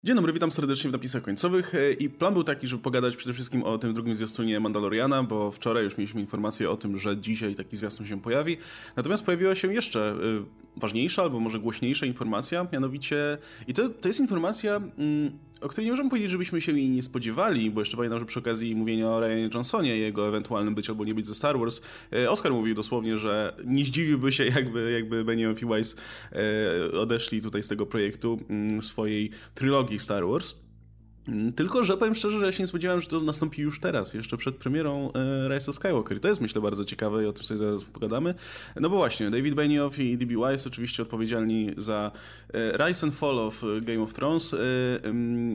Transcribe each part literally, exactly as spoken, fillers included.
Dzień dobry, witam serdecznie w napisach końcowych i plan był taki, żeby pogadać przede wszystkim o tym drugim zwiastunie Mandaloriana, bo wczoraj już mieliśmy informację o tym, że dzisiaj taki zwiastun się pojawi. Natomiast pojawiła się jeszcze y, ważniejsza albo może głośniejsza informacja, mianowicie i to, to jest informacja, y, o której nie możemy powiedzieć, żebyśmy się jej nie spodziewali, bo jeszcze pamiętam, że przy okazji mówienia o Ryanie Johnsonie, jego ewentualnym być albo nie być ze Star Wars, y, Oscar mówił dosłownie, że nie zdziwiłby się, jakby, jakby Benioff i Weiss y, odeszli tutaj z tego projektu y, swojej trylogii Star Wars. Tylko że powiem szczerze, że ja się nie spodziewałem, że to nastąpi już teraz, jeszcze przed premierą e, Rise of Skywalker. I to jest, myślę, bardzo ciekawe i o tym sobie zaraz pogadamy. No bo właśnie, David Benioff i D B. Weiss oczywiście odpowiedzialni za e, Rise and Fall of Game of Thrones. E, e,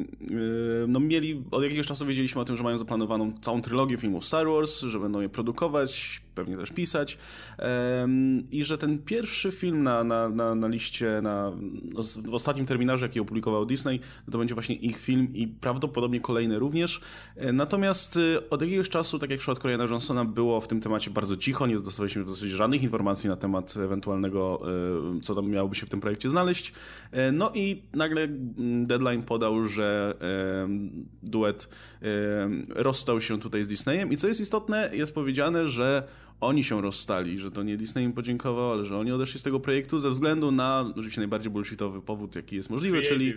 no mieli, od jakiegoś czasu wiedzieliśmy o tym, że mają zaplanowaną całą trylogię filmów Star Wars, że będą je produkować, pewnie też pisać. E, I że ten pierwszy film na, na, na, na liście, na, w ostatnim terminarze, jaki opublikował Disney, to będzie właśnie ich film i prawdopodobnie kolejne również. Natomiast od jakiegoś czasu, tak jak w przypadku Ryana Johnsona, było w tym temacie bardzo cicho, nie dostaliśmy w zasadzie żadnych informacji na temat ewentualnego, co tam miałoby się w tym projekcie znaleźć. No i nagle Deadline podał, że duet rozstał się tutaj z Disneyem i co jest istotne, jest powiedziane, że oni się rozstali, że to nie Disney im podziękował, ale że oni odeszli z tego projektu ze względu na oczywiście najbardziej bullshitowy powód, jaki jest możliwy, czyli...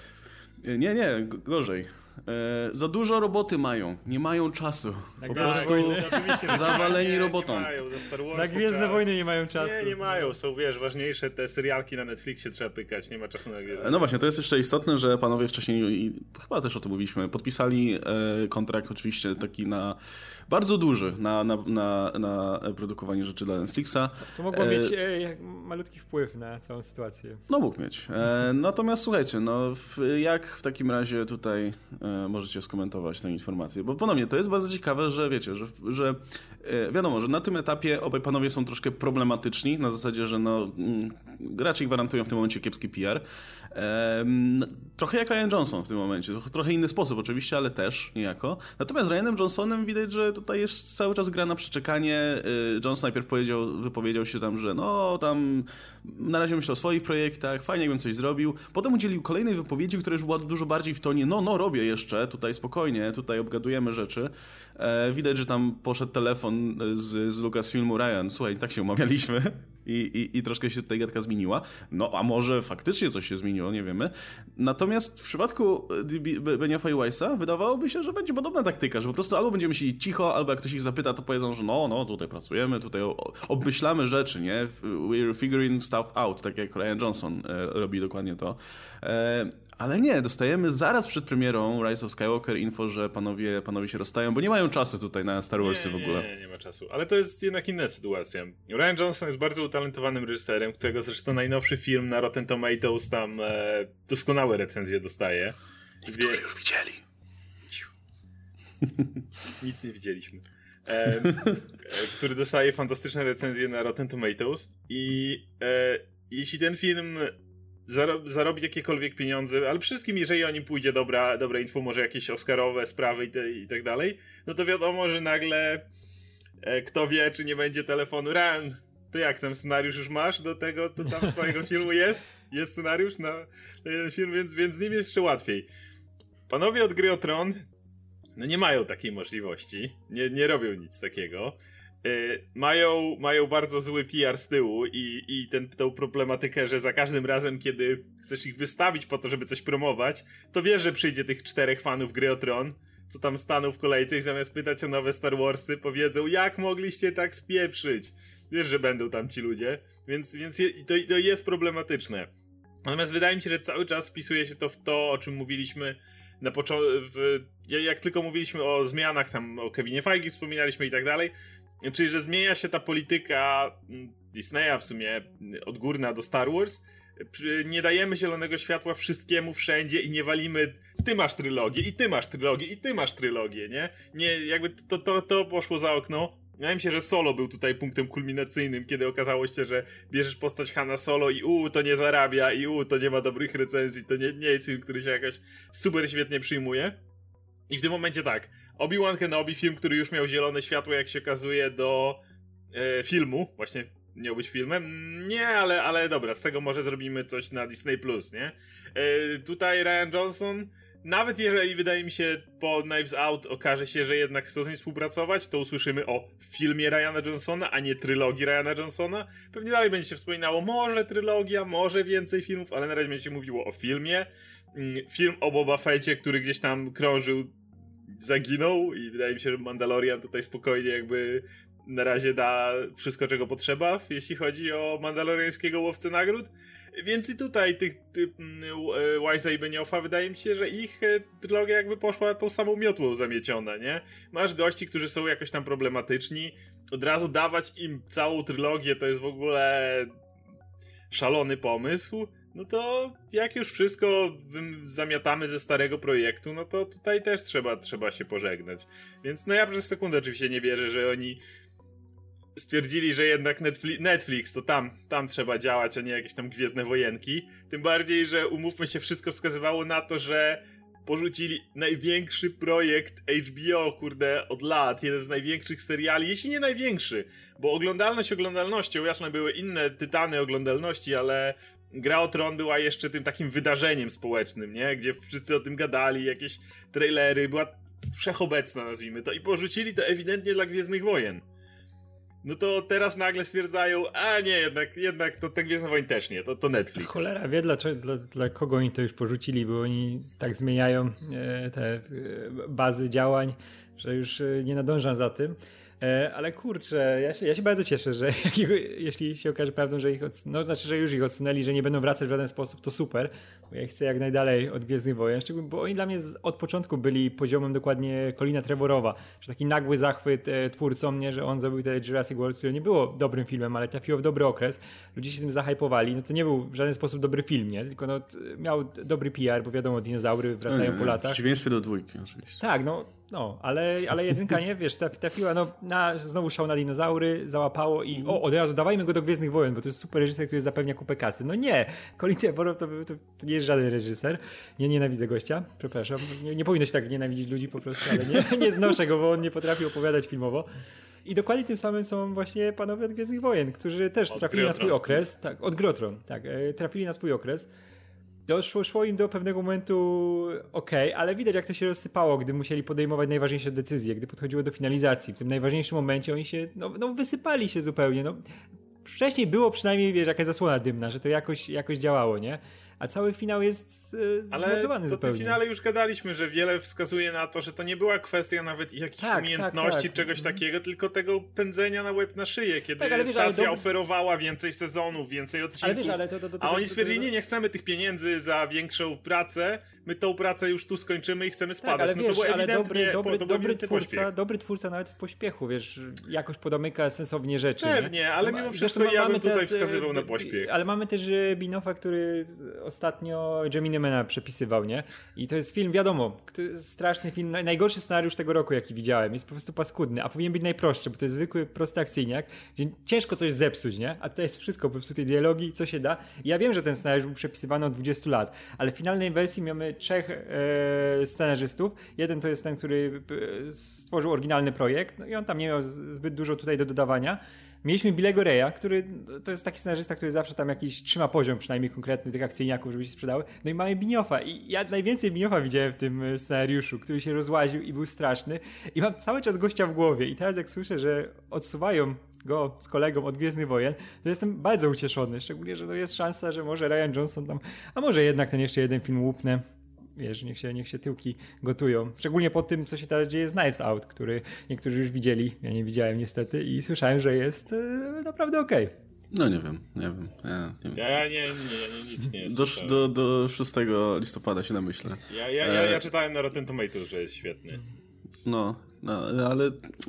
Nie, nie, gorzej. E, za dużo roboty mają, nie mają czasu. Po tak, prostu tak, zawaleni nie, robotą. Nie mają, za Star Warsu na Gwiezdne czas. Wojny nie mają czasu. Nie, nie mają, są wiesz, ważniejsze te serialki na Netflixie trzeba pykać, nie ma czasu na Gwiezdne. No właśnie, to jest jeszcze istotne, że panowie wcześniej, i chyba też o tym mówiliśmy, podpisali e, kontrakt oczywiście taki na bardzo duży, na, na, na, na produkowanie rzeczy dla Netflixa. Co, co mogło e, mieć e, malutki wpływ na całą sytuację. No mógł mieć. E, natomiast słuchajcie, no w, jak w takim razie tutaj e, możecie skomentować tę informację? Bo ponownie, to jest bardzo ciekawe, że wiecie, że, że e, wiadomo, że na tym etapie obaj panowie są troszkę problematyczni, na zasadzie, że no m, raczej gwarantują w tym momencie kiepski P R. E, trochę jak Rian Johnson w tym momencie. Trochę inny sposób oczywiście, ale też niejako. Natomiast z Ryanem Johnsonem widać, że tutaj jest cały czas gra na przeczekanie. Johnson najpierw powiedział, wypowiedział się tam, że no tam na razie myślę o swoich projektach, fajnie jakbym coś zrobił. Potem udzielił kolejnej wypowiedzi, która już była dużo bardziej w tonie, no no robię jeszcze, tutaj spokojnie, tutaj obgadujemy rzeczy. E, widać, że tam poszedł telefon z, z Lucasfilmu, Ryan, słuchaj, tak się umawialiśmy i, i, i troszkę się tutaj gadka zmieniła. No a może faktycznie coś się zmieniło, nie wiemy. Natomiast w przypadku Beniofa i Weissa wydawałoby się, że będzie podobna taktyka, że po prostu albo będziemy siedzieć cicho, albo jak ktoś ich zapyta, to powiedzą, że no, no, tutaj pracujemy, tutaj obmyślamy rzeczy, nie? We're figuring stuff out, tak jak Rian Johnson e, robi dokładnie to. E, ale nie, dostajemy zaraz przed premierą Rise of Skywalker info, że panowie, panowie się rozstają, bo nie mają czasu tutaj na Star Warsy w ogóle. Nie, nie, nie ma czasu. Ale to jest jednak inna sytuacja. Rian Johnson jest bardzo utalentowanym reżyserem, którego zresztą najnowszy film na Rotten Tomatoes tam e, doskonałe recenzje dostaje. Niektórzy Wie... już widzieli. Nic nie widzieliśmy. E, e, który dostaje fantastyczne recenzje na Rotten Tomatoes i e, jeśli ten film zarobi jakiekolwiek pieniądze, ale przede wszystkim jeżeli o nim pójdzie dobra, dobra info, może jakieś oscarowe sprawy i, te, i tak dalej, no to wiadomo, że nagle e, kto wie, czy nie będzie telefonu. Ran, ty jak tam scenariusz już masz do tego, to tam swojego filmu jest? Jest scenariusz na ten film, więc, więc z nim jest jeszcze łatwiej. Panowie od Gry o Tron no nie mają takiej możliwości, nie, nie robią nic takiego. Yy, mają, mają bardzo zły P R z tyłu i, i ten, tą problematykę, że za każdym razem, kiedy chcesz ich wystawić po to, żeby coś promować, to wiesz, że przyjdzie tych czterech fanów Gry o Tron, co tam staną w kolejce i zamiast pytać o nowe Star Warsy, powiedzą, jak mogliście tak spieprzyć? Wiesz, że będą tam ci ludzie, więc, więc je, to, to jest problematyczne. Natomiast wydaje mi się, że cały czas wpisuje się to w to, o czym mówiliśmy na początku, jak tylko mówiliśmy o zmianach, tam o Kevinie Feige wspominaliśmy i tak dalej, czyli że zmienia się ta polityka Disneya w sumie odgórna do Star Wars, nie dajemy zielonego światła wszystkiemu wszędzie i nie walimy ty masz trylogię i ty masz trylogię i ty masz trylogię, nie? Nie, jakby to, to, to poszło za okno. Wydaje mi się, że Solo był tutaj punktem kulminacyjnym, kiedy okazało się, że bierzesz postać Hanna Solo i uuu, to nie zarabia i uuu, to nie ma dobrych recenzji, to nie, nie jest film, który się jakoś super świetnie przyjmuje. I w tym momencie tak, Obi-Wan Kenobi, film, który już miał zielone światło, jak się okazuje, do e, filmu, właśnie miał być filmem? Nie, ale, ale dobra, z tego może zrobimy coś na Disney plus, nie? Yy, tutaj Rian Johnson, nawet jeżeli wydaje mi się po Knives Out okaże się, że jednak chcą z nim współpracować, to usłyszymy o filmie Ryana Johnsona, a nie trylogii Ryana Johnsona. Pewnie dalej będzie się wspominało, może trylogia, może więcej filmów, ale na razie będzie się mówiło o filmie. Film o Boba Fetcie, który gdzieś tam krążył, zaginął i wydaje mi się, że Mandalorian tutaj spokojnie jakby na razie da wszystko, czego potrzeba, jeśli chodzi o mandaloriańskiego łowcę nagród. Więc i tutaj tych ty, Wise'a i Beniofa wydaje mi się, że ich trylogia jakby poszła tą samą miotłą zamieciona, nie? Masz gości, którzy są jakoś tam problematyczni, od razu dawać im całą trylogię to jest w ogóle szalony pomysł. No to jak już wszystko zamiatamy ze starego projektu, no to tutaj też trzeba, trzeba się pożegnać. Więc no ja przez sekundę oczywiście nie wierzę, że oni stwierdzili, że jednak Netflix, Netflix to tam, tam trzeba działać, a nie jakieś tam Gwiezdne Wojenki. Tym bardziej, że umówmy się, wszystko wskazywało na to, że porzucili największy projekt H B O, kurde, od lat. Jeden z największych seriali, jeśli nie największy. Bo oglądalność oglądalnością, jasne, były inne tytany oglądalności, ale Gra o Tron była jeszcze tym takim wydarzeniem społecznym, nie? Gdzie wszyscy o tym gadali, jakieś trailery, była wszechobecna, nazwijmy to. I porzucili to ewidentnie dla Gwiezdnych Wojen. No to teraz nagle stwierdzają, a nie, jednak, jednak to te Gwiezdne Wojny też nie, to, to Netflix. Cholera wie, dla, dla, dla kogo oni to już porzucili, bo oni tak zmieniają e, te e, bazy działań, że już e, nie nadążam za tym. E, ale kurczę, ja się, ja się bardzo cieszę, że jeśli się okaże prawdą, że ich odsun- no znaczy, że już ich odsunęli, że nie będą wracać w żaden sposób, to super, bo ja chcę jak najdalej od Gwiezdnych Wojen, szczególnie, bo oni dla mnie z, od początku byli poziomem dokładnie Colina Trevorowa, że taki nagły zachwyt e, twórcom, nie, że on zrobił te Jurassic World, które nie było dobrym filmem, ale trafiło w dobry okres, ludzie się tym zahajpowali, no to nie był w żaden sposób dobry film, nie, tylko no, t- miał dobry P R, bo wiadomo, dinozaury wracają no, po latach. W przeciwieństwie do dwójki oczywiście. Tak, no No, ale, ale jedynka nie, wiesz, trafiła no, na znowu szał na dinozaury, załapało i o, od razu dawajmy go do Gwiezdnych Wojen, bo to jest super reżyser, który zapewnia kupę kasy. No nie, Colin Trevorrow to, to, to nie jest żaden reżyser. Nie nienawidzę gościa, przepraszam. Nie, nie powinno się tak nienawidzić ludzi po prostu, ale nie, nie znoszę go, bo on nie potrafi opowiadać filmowo. I dokładnie tym samym są właśnie panowie od Gwiezdnych Wojen, którzy też od trafili Grotron. na swój okres. Tak, od Grotron, tak, trafili na swój okres. Doszło szło im do pewnego momentu okej, okay, ale widać jak to się rozsypało, gdy musieli podejmować najważniejsze decyzje, gdy podchodziło do finalizacji. W tym najważniejszym momencie oni się, no, no wysypali się zupełnie. No. Wcześniej było przynajmniej, wiesz, jakaś zasłona dymna, że to jakoś, jakoś działało, nie? A cały finał jest e, zmontowany Ale zupełnie. Ale w finale już gadaliśmy, że wiele wskazuje na to, że to nie była kwestia nawet jakichś tak, umiejętności, tak, tak. czegoś takiego, tylko tego pędzenia na łeb na szyję, kiedy tak, ale wiesz, stacja ale dobry... oferowała więcej sezonów, więcej odcinków, ale wiesz, ale to, to, to, to, a oni to, stwierdzili, to, to, nie, nie chcemy tych pieniędzy za większą pracę, my tą pracę już tu skończymy i chcemy spadać. Tak, ale no wiesz, to było ale ewidentnie, dobry, dobry, po, to był dobry, ewidentny twórca, pośpiech. dobry twórca nawet w pośpiechu, wiesz, jakoś podomyka sensownie rzeczy. Pewnie, nie? ale No, mimo zresztą wszystko ja bym tutaj teraz, wskazywał na pośpiech. Ale mamy też Binoffa, który ostatnio Geminemana przepisywał, nie? I to jest film, wiadomo, straszny film, najgorszy scenariusz tego roku, jaki widziałem, jest po prostu paskudny, a powinien być najprostszy, bo to jest zwykły, prosty akcyjniak, gdzie ciężko coś zepsuć, nie? A tutaj jest wszystko, po prostu tej dialogi, co się da. I ja wiem, że ten scenariusz był przepisywany od dwudziestu lat, ale w finalnej wersji mamy trzech e, scenarzystów. Jeden to jest ten, który e, stworzył oryginalny projekt, no i on tam nie miał zbyt dużo tutaj do dodawania. Mieliśmy Billego Raya, który to jest taki scenarzysta, który zawsze tam jakiś trzyma poziom przynajmniej konkretny tych akcyjniaków, żeby się sprzedały. No i mamy Binoffa i ja najwięcej Binoffa widziałem w tym scenariuszu, który się rozłaził i był straszny i mam cały czas gościa w głowie i teraz jak słyszę, że odsuwają go z kolegą od Gwiezdnych Wojen, to jestem bardzo ucieszony, szczególnie, że to jest szansa, że może Rian Johnson tam, a może jednak ten jeszcze jeden film łupnę. Wiesz, niech się, niech się tyłki gotują. Szczególnie po tym, co się teraz dzieje z Knives Out, który niektórzy już widzieli, ja nie widziałem niestety i słyszałem, że jest e, naprawdę okej. Okay. No nie wiem, nie wiem. Ja nie, wiem. Ja nie, nie, nie, nic nie jest. Do, do, do szóstego listopada się namyślę. Ja, ja, ja, ja czytałem na Rotten Tomatoes, że jest świetny. No, no ale...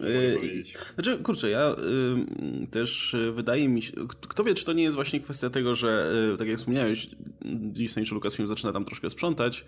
Yy, znaczy, kurczę, ja y, też y, wydaje mi się... Kto wie, czy to nie jest właśnie kwestia tego, że y, tak jak wspomniałeś, Disney czy Lucasfilm zaczyna tam troszkę sprzątać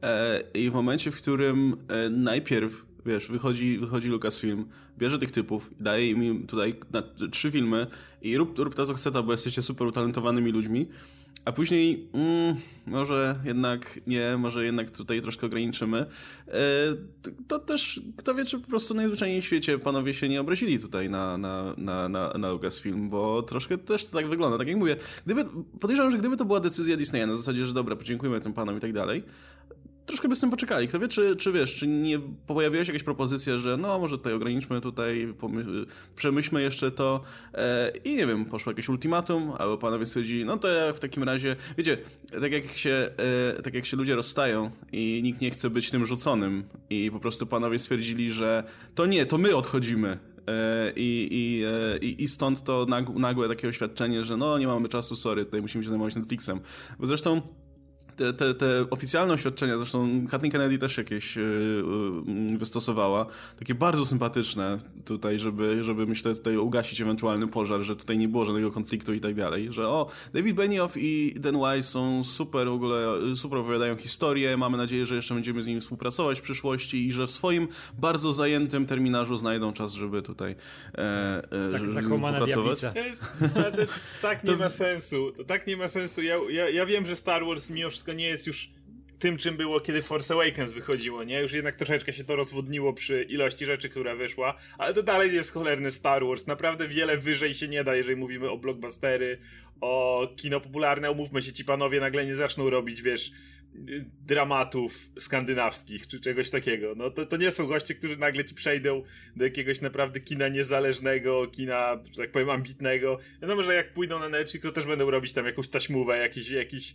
y, i w momencie, w którym y, najpierw, wiesz, wychodzi, wychodzi Lucasfilm, bierze tych typów i daje im tutaj na, trzy filmy i rób, rób to, co chce, bo jesteście super utalentowanymi ludźmi, A później mm, może jednak nie, może jednak tutaj troszkę ograniczymy. E, to też, kto wie, czy po prostu najzwyczajniej w świecie panowie się nie obrazili tutaj na, na, na, na, na Lucasfilm, bo troszkę też to tak wygląda. Tak jak mówię, gdyby, podejrzewam, że gdyby to była decyzja Disneya na zasadzie, że dobra, podziękujemy tym panom i tak dalej, troszkę by z tym poczekali. Kto wie, czy, czy wiesz, czy nie pojawiła się jakaś propozycja, że no może tutaj ograniczmy, tutaj pomy- przemyślmy jeszcze to e, i nie wiem, poszło jakieś ultimatum, albo panowie stwierdzili, no to ja w takim razie, wiecie, tak jak się, e, tak jak się ludzie rozstają i nikt nie chce być tym rzuconym i po prostu panowie stwierdzili, że to nie, to my odchodzimy. I, i, i, i stąd to nagłe takie oświadczenie, że no nie mamy czasu, sorry, tutaj musimy się zajmować Netflixem. Bo zresztą Te, te, te oficjalne oświadczenia, zresztą Kathleen Kennedy też jakieś yy, yy, wystosowała, takie bardzo sympatyczne tutaj, żeby, żeby myślę tutaj ugasić ewentualny pożar, że tutaj nie było żadnego konfliktu i tak dalej, że o, David Benioff i Dan Wise są super, w ogóle super opowiadają historię, mamy nadzieję, że jeszcze będziemy z nimi współpracować w przyszłości i że w swoim bardzo zajętym terminarzu znajdą czas, żeby tutaj e, e, Zak- żeby zakłamana pracować. To jest, to tak nie ma sensu, to tak nie ma sensu, ja, ja, ja wiem, że Star Wars mimo wszystko nie jest już tym, czym było, kiedy Force Awakens wychodziło, nie? Już jednak troszeczkę się to rozwodniło przy ilości rzeczy, która wyszła, ale to dalej jest cholerny Star Wars. Naprawdę wiele wyżej się nie da, jeżeli mówimy o blockbustery, o kino popularne. Umówmy się, ci panowie nagle nie zaczną robić, wiesz, dramatów skandynawskich, czy czegoś takiego. No to, to nie są goście, którzy nagle ci przejdą do jakiegoś naprawdę kina niezależnego, kina, że tak powiem, ambitnego. Wiadomo, że jak pójdą na Netflix, to też będą robić tam jakąś taśmówę, jakiś, jakiś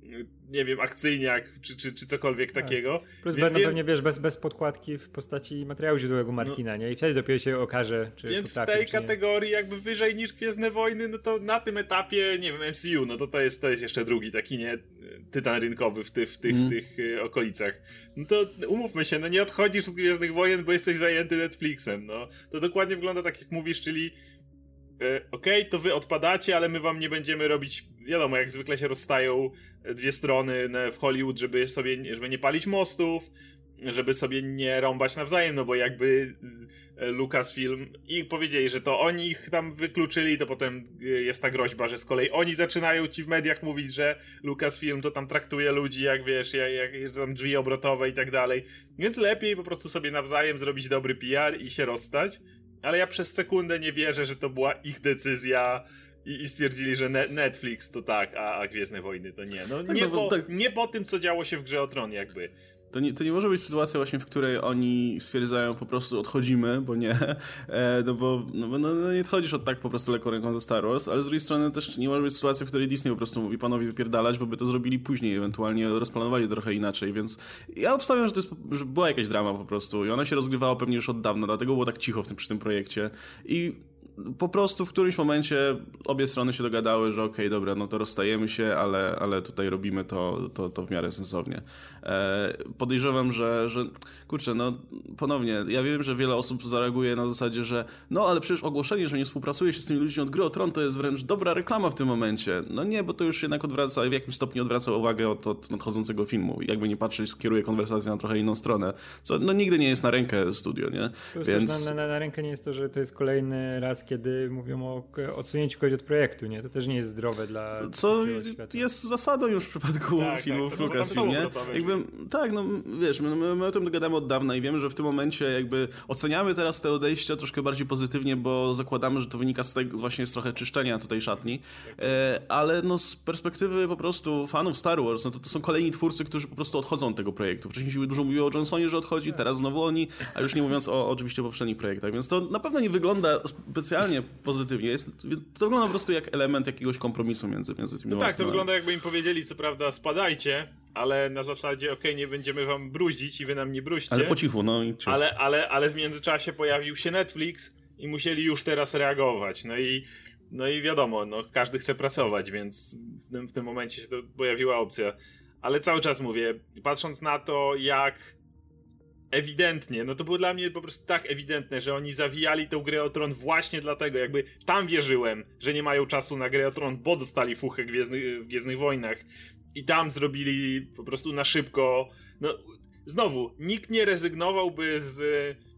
nie wiem, akcyjniak, czy, czy, czy cokolwiek tak. takiego. Plus będą wiem... pewnie, wiesz, bez, bez podkładki w postaci materiału źródłowego Martina, no. nie? I wtedy dopiero się okaże, czy Więc potrafi, w tej czy kategorii jakby wyżej niż Gwiezdne Wojny, no to na tym etapie, nie wiem, M C U, no to to jest, to jest jeszcze drugi taki, nie, tytan rynkowy w, ty, w, tych, mm. w tych y, okolicach. No to umówmy się, no nie odchodzisz z Gwiezdnych Wojen, bo jesteś zajęty Netflixem, no. To dokładnie wygląda tak, jak mówisz, czyli okej, okay, to wy odpadacie, ale my wam nie będziemy robić, wiadomo, jak zwykle się rozstają dwie strony w Hollywood, żeby sobie, żeby nie palić mostów, żeby sobie nie rąbać nawzajem, no bo jakby Lucasfilm i powiedzieli, że to oni ich tam wykluczyli, to potem jest ta groźba, że z kolei oni zaczynają ci w mediach mówić, że Lucasfilm to tam traktuje ludzi jak, wiesz, jak, jak tam drzwi obrotowe i tak dalej, więc lepiej po prostu sobie nawzajem zrobić dobry P R i się rozstać. Ale ja przez sekundę nie wierzę, że to była ich decyzja i, i stwierdzili, że ne- Netflix to tak, a, a Gwiezdne Wojny to nie. No, tak, nie, no, po, tak. nie po tym, co działo się w Grze o Tron jakby. To nie, to nie może być sytuacja właśnie, w której oni stwierdzają po prostu odchodzimy, bo nie, e, no bo no, no, no nie odchodzisz od tak po prostu lekką ręką do Star Wars, ale z drugiej strony też nie może być sytuacja, w której Disney po prostu mówi panowie wypierdalać, bo by to zrobili później, ewentualnie rozplanowali trochę inaczej, więc ja obstawiam, że to jest, że była jakaś drama po prostu i ona się rozgrywała pewnie już od dawna, dlatego było tak cicho w tym, przy tym projekcie i po prostu w którymś momencie obie strony się dogadały, że okej, okay, dobra, no to rozstajemy się, ale, ale tutaj robimy to, to, to w miarę sensownie. E, podejrzewam, że, że kurczę, no ponownie, ja wiem, że wiele osób zareaguje na zasadzie, że no ale przecież ogłoszenie, że nie współpracuje się z tymi ludźmi od Gry o Tron, to jest wręcz dobra reklama w tym momencie. No nie, bo to już jednak odwraca, w jakimś stopniu odwraca uwagę od, od nadchodzącego filmu. Jakby nie patrzeć, skieruje konwersację na trochę inną stronę, co no nigdy nie jest na rękę studio, nie? Plus Więc... na, na, na rękę nie jest to, że to jest kolejny raz, kiedy mówią o odsunięciu kogoś od projektu, nie? To też nie jest zdrowe dla co jest zasadą już w przypadku tak, filmów tak, Lucasfilm, nie? Jakby, tak, no wiesz, my, my, my o tym dogadamy od dawna i wiemy, że w tym momencie jakby oceniamy teraz te odejścia troszkę bardziej pozytywnie, bo zakładamy, że to wynika z tego właśnie z trochę czyszczenia tutaj szatni, e, ale no z perspektywy po prostu fanów Star Wars, no to to są kolejni twórcy, którzy po prostu odchodzą od tego projektu. Wcześniej się dużo mówiło o Johnsonie, że odchodzi, teraz znowu oni, a już nie mówiąc o oczywiście poprzednich projektach, więc to na pewno nie wygląda specjalnie pozytywnie. Jest, to wygląda po prostu jak element jakiegoś kompromisu między, między tymi No tak, to wygląda jakby im powiedzieli, co prawda spadajcie, ale na zasadzie okej, okay, nie będziemy wam bruździć i wy nam nie bruźcie. Ale po cichu, no i ale, ale, ale w międzyczasie pojawił się Netflix i musieli już teraz reagować. No i, no i wiadomo, no każdy chce pracować, więc w tym, w tym momencie się to pojawiła opcja. Ale cały czas mówię, patrząc na to, jak ewidentnie, no to było dla mnie po prostu tak ewidentne, że oni zawijali tę Grę o Tron właśnie dlatego, jakby tam wierzyłem, że nie mają czasu na Grę o Tron, bo dostali fuchę Gwiezdnych, w Gwiezdnych Wojnach i tam zrobili po prostu na szybko, no znowu, nikt nie rezygnowałby z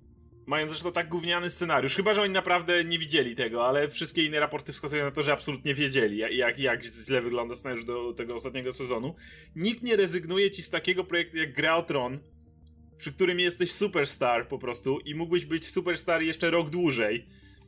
mając zresztą tak gówniany scenariusz, chyba że oni naprawdę nie widzieli tego, ale wszystkie inne raporty wskazują na to, że absolutnie wiedzieli, jak, jak źle wygląda scenariusz do tego ostatniego sezonu. Nikt nie rezygnuje ci z takiego projektu jak Gra o Tron, przy którym jesteś superstar po prostu i mógłbyś być superstar jeszcze rok dłużej,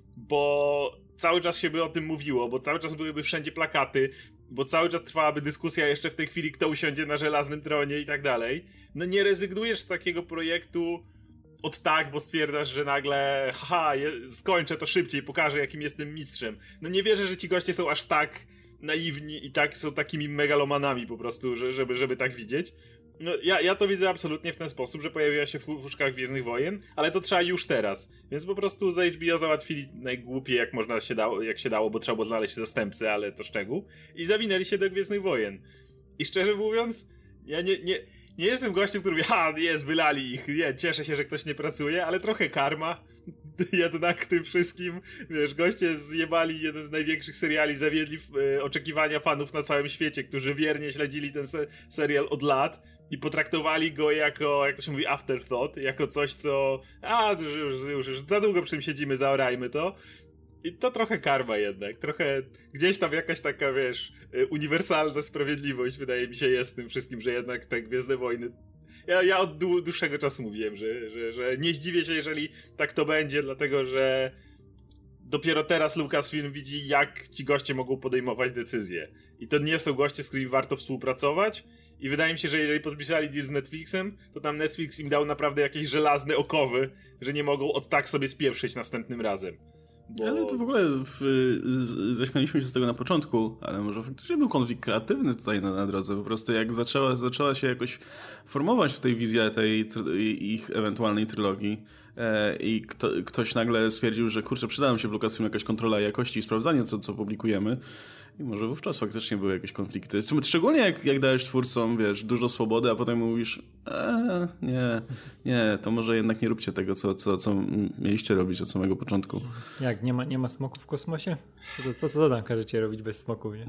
bo cały czas się by o tym mówiło, bo cały czas byłyby wszędzie plakaty, bo cały czas trwałaby dyskusja jeszcze w tej chwili, kto usiądzie na żelaznym tronie i tak dalej. No nie rezygnujesz z takiego projektu od tak, bo stwierdzasz, że nagle haha, je, skończę to szybciej, pokażę jakim jestem mistrzem. No nie wierzę, że ci goście są aż tak naiwni i tak są takimi megalomanami po prostu, że, żeby, żeby tak widzieć. No ja, ja to widzę absolutnie w ten sposób, że pojawiła się w Fuszkach Gwiezdnych Wojen, ale to trzeba już teraz. Więc po prostu za H B O załatwili najgłupiej jak można się dało, jak się dało, bo trzeba było znaleźć zastępcę, ale to szczegół. I zawinęli się do Gwiezdnych Wojen. I szczerze mówiąc, ja nie... nie Nie jestem gościem, który mówi, ha, jest, wylali ich, nie, cieszę się, że ktoś nie pracuje, ale trochę karma, jednak w tym wszystkim, wiesz, goście zjebali jeden z największych seriali, zawiedli e, oczekiwania fanów na całym świecie, którzy wiernie śledzili ten se- serial od lat i potraktowali go jako, jak to się mówi, afterthought, jako coś, co, a, już, już, już, już za długo przy tym siedzimy, zaorajmy to. I to trochę karma jednak, trochę gdzieś tam jakaś taka, wiesz, uniwersalna sprawiedliwość wydaje mi się jest w tym wszystkim, że jednak te Gwiezdne Wojny... Ja, ja od dłu- dłuższego czasu mówiłem, że, że, że nie zdziwię się, jeżeli tak to będzie, dlatego że dopiero teraz Lucasfilm widzi, jak ci goście mogą podejmować decyzje. I to nie są goście, z którymi warto współpracować. I wydaje mi się, że jeżeli podpisali deal z Netflixem, to tam Netflix im dał naprawdę jakieś żelazne okowy, że nie mogą od tak sobie spieprzyć następnym razem. Bo... Ale to w ogóle w, zaśmialiśmy się z tego na początku, ale może faktycznie był konflikt kreatywny tutaj na, na drodze. Po prostu jak zaczęła, zaczęła się jakoś formować tutaj wizja tej ich ewentualnej trylogii e, i kto, ktoś nagle stwierdził, że kurczę, przyda nam się w Lucasfilm jakaś kontrola jakości i sprawdzanie, co, co publikujemy. I może wówczas faktycznie były jakieś konflikty. Szczególnie jak, jak dajesz twórcom, wiesz, dużo swobody, a potem mówisz, eee, nie, nie, to może jednak nie róbcie tego, co, co, co mieliście robić od samego początku. Jak, nie ma, nie ma smoków w kosmosie? Co, co, co tam każecie robić bez smoków, nie?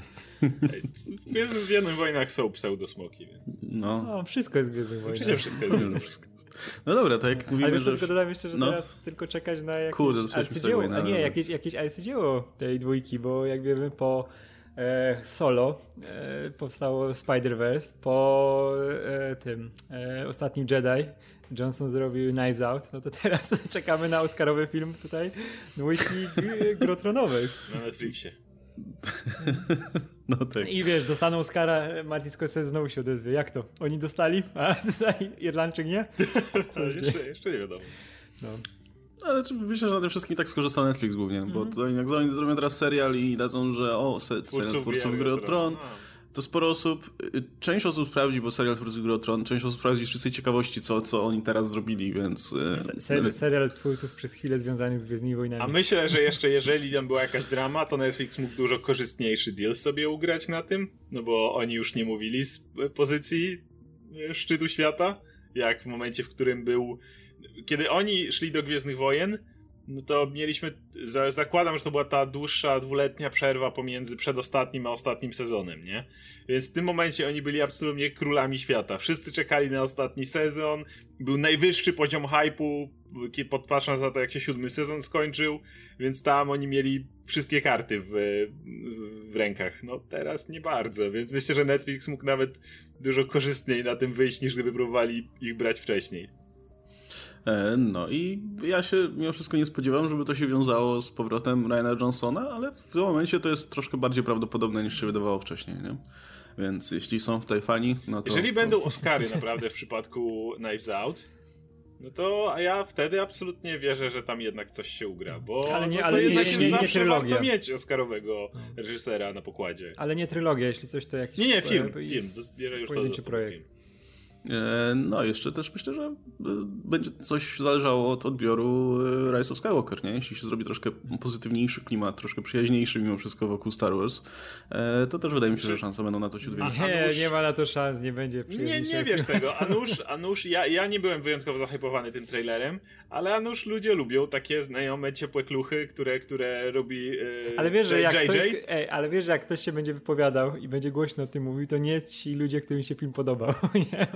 W Gwiezdnych Wojnach są pseudosmoki, więc... No. no, wszystko jest w Gwiezdnych Wojnach. Oczywiście wszystko jest w Gwiezdnych Wojnach. No dobra, to jak mówimy, ale wiesz, że... tylko dodam jeszcze, że no. teraz tylko czekać na jakieś Kurde, arcydzieło, a nie, jakieś, jakieś arcydzieło tej dwójki, bo jak wiemy po e, Solo e, powstało Spider-Verse, po e, tym e, ostatnim Jedi Johnson zrobił Knives Out, no to teraz czekamy na oscarowy film tutaj dwójki g- grotronowych. Na Netflixie. No tak. I wiesz, dostaną Oscara, Martin Scorsese znowu się odezwie. Jak to? Oni dostali? A tutaj Irlandczyk nie? jeszcze, jeszcze nie wiadomo. No. Ale myślę, że na tym wszystkim tak skorzystał Netflix głównie, mm-hmm. bo to jak oni zrobią teraz serial i dadzą, że o, se, serial twórców Gry o Tron, to sporo osób, część osób sprawdzi, bo serial twórców Gry o Tron, część osób sprawdzi z czystej ciekawości, co, co oni teraz zrobili, więc... Ser, serial twórców przez chwilę związanych z Gwiezdnymi Wojnami. A myślę, że jeszcze jeżeli tam była jakaś drama, to Netflix mógł dużo korzystniejszy deal sobie ugrać na tym, no bo oni już nie mówili z pozycji szczytu świata, jak w momencie, w którym był... Kiedy oni szli do Gwiezdnych Wojen, no to mieliśmy, zakładam, że to była ta dłuższa, dwuletnia przerwa pomiędzy przedostatnim a ostatnim sezonem, nie? Więc w tym momencie oni byli absolutnie królami świata. Wszyscy czekali na ostatni sezon, był najwyższy poziom hype'u, patrząc na to, jak się siódmy sezon skończył, więc tam oni mieli wszystkie karty w, w rękach. No teraz nie bardzo, więc myślę, że Netflix mógł nawet dużo korzystniej na tym wyjść, niż gdyby próbowali ich brać wcześniej. No i ja się mimo wszystko nie spodziewałem, żeby to się wiązało z powrotem Ryana Johnsona, ale w tym momencie to jest troszkę bardziej prawdopodobne niż się wydawało wcześniej, nie? Więc jeśli są tutaj fani, no to... Jeżeli to... będą Oscary naprawdę w przypadku Knives Out, no to a ja wtedy absolutnie wierzę, że tam jednak coś się ugra, bo ale nie, no to ale jednak nie, się nie, nie, zawsze nie trylogia. warto mieć Oscarowego reżysera na pokładzie. Ale nie trylogia, jeśli coś to jakiś... Nie, nie, film, film, bierze już to projekt. Film. No, jeszcze też myślę, że będzie coś zależało od odbioru Rise of Skywalker, nie? Jeśli się zrobi troszkę pozytywniejszy klimat, troszkę przyjaźniejszy mimo wszystko wokół Star Wars, to też wydaje mi się, że szanse będą na to się zwiększyć. Nie, nie ma na to szans, nie będzie Nie, nie wiesz tego. A nuż, a nuż ja, ja nie byłem wyjątkowo zahypowany tym trailerem, ale a nuż ludzie lubią takie znajome, ciepłe kluchy, które, które robi yy, ale wiesz, że jak J J. ktoś, ej, ale wiesz, że jak ktoś się będzie wypowiadał i będzie głośno o tym mówił, to nie ci ludzie, którym się film podobał. Nie?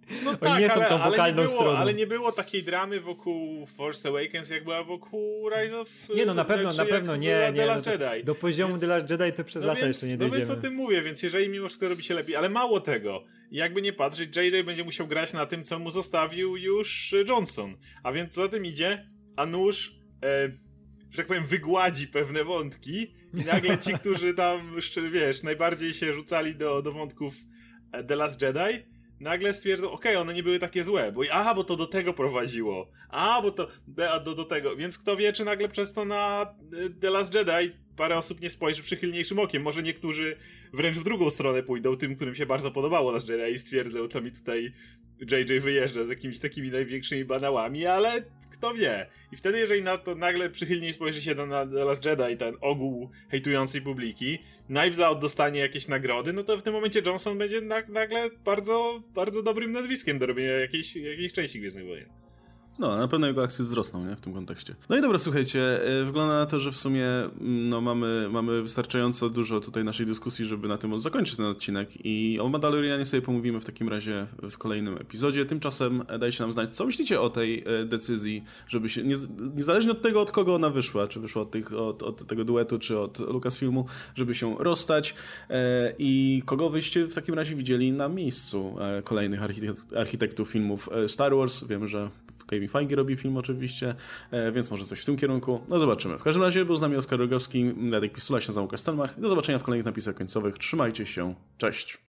No Oni tak, nie są ale, tą ale, nie wokalną było, stroną. ale nie było takiej dramy wokół Force Awakens, jak była wokół Rise of... Nie, no na pewno, na pewno, nie, nie. The Last No Jedi. Do poziomu Więc- The Last Jedi to przez No lata więc, jeszcze nie no dojdziemy. więc o tym mówię, więc jeżeli mimo wszystko robi się lepiej, ale mało tego, jakby nie patrzeć, J J będzie musiał grać na tym, co mu zostawił już Johnson. A więc za tym idzie, a nóż, e, że tak powiem, wygładzi pewne wątki i nagle ci, którzy tam, jeszcze, wiesz, najbardziej się rzucali do, do wątków e, The Last Jedi, nagle stwierdzą, okej, okay, one nie były takie złe, bo aha, bo to do tego prowadziło, a, bo to a, do, do tego, więc kto wie, czy nagle przez to na e, The Last Jedi parę osób nie spojrzy przychylniejszym okiem, może niektórzy wręcz w drugą stronę pójdą, tym, którym się bardzo podobało Last Jedi i stwierdzą, to mi tutaj J J wyjeżdża z jakimiś takimi największymi banałami, ale kto wie. I wtedy, jeżeli na to nagle przychylniej spojrzy się na The Last Jedi, ten ogół hejtującej publiki, Knives Out dostanie jakieś nagrody, no to w tym momencie Johnson będzie na, nagle bardzo, bardzo dobrym nazwiskiem do robienia jakiejś, jakiejś części Gwiezdnych Wojen. No, na pewno jego akcje wzrosną, nie? W tym kontekście. No i dobra, słuchajcie, wygląda na to, że w sumie no, mamy, mamy wystarczająco dużo tutaj naszej dyskusji, żeby na tym zakończyć ten odcinek i o Mandalorianie sobie pomówimy w takim razie w kolejnym epizodzie. Tymczasem dajcie nam znać, co myślicie o tej decyzji, żeby się, nie, niezależnie od tego, od kogo ona wyszła, czy wyszła od, tych, od, od tego duetu, czy od Lucasfilmu, żeby się rozstać i kogo wyście w takim razie widzieli na miejscu kolejnych architekt, architektów filmów Star Wars. Wiemy, że Kevin Feige robi film oczywiście, więc może coś w tym kierunku. No zobaczymy. W każdym razie był z nami Oskar Rogowski, Radek Pisula, się nazywam Łukasz Stelmach. Do zobaczenia w kolejnych napisach końcowych. Trzymajcie się. Cześć.